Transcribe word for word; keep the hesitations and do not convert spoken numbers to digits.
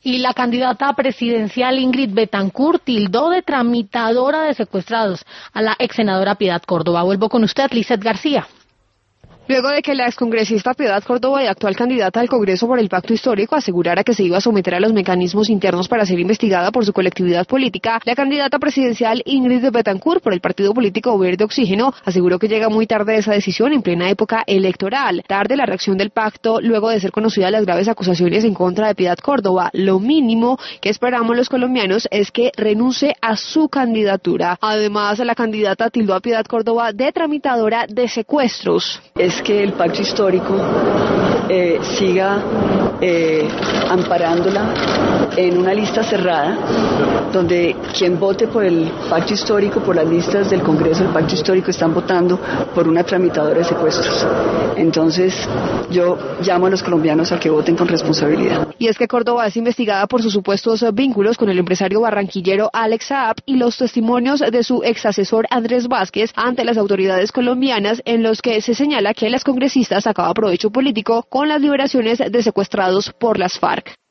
Y la candidata presidencial Ingrid Betancourt tildó de tramitadora de secuestrados a la ex senadora Piedad Córdoba. Vuelvo con usted, Lizeth García. Luego de que la excongresista Piedad Córdoba y actual candidata al Congreso por el Pacto Histórico asegurara que se iba a someter a los mecanismos internos para ser investigada por su colectividad política, la candidata presidencial Ingrid Betancourt por el partido político Verde Oxígeno aseguró que llega muy tarde esa decisión en plena época electoral. Tarde la reacción del pacto luego de ser conocidas las graves acusaciones en contra de Piedad Córdoba. Lo mínimo que esperamos los colombianos es que renuncie a su candidatura. Además, la candidata tildó a Piedad Córdoba de tramitadora de secuestros. Es que el pacto histórico eh, siga eh, amparándola en una lista cerrada, donde quien vote por el pacto histórico, por las listas del Congreso del pacto histórico, están votando por una tramitadora de secuestros. Entonces, yo llamo a los colombianos a que voten con responsabilidad. Y es que Córdoba es investigada por sus supuestos vínculos con el empresario barranquillero Alex Saab y los testimonios de su ex asesor Andrés Vázquez ante las autoridades colombianas, en los que se señala que las congresistas sacaba provecho político con las liberaciones de secuestrados por las FARC.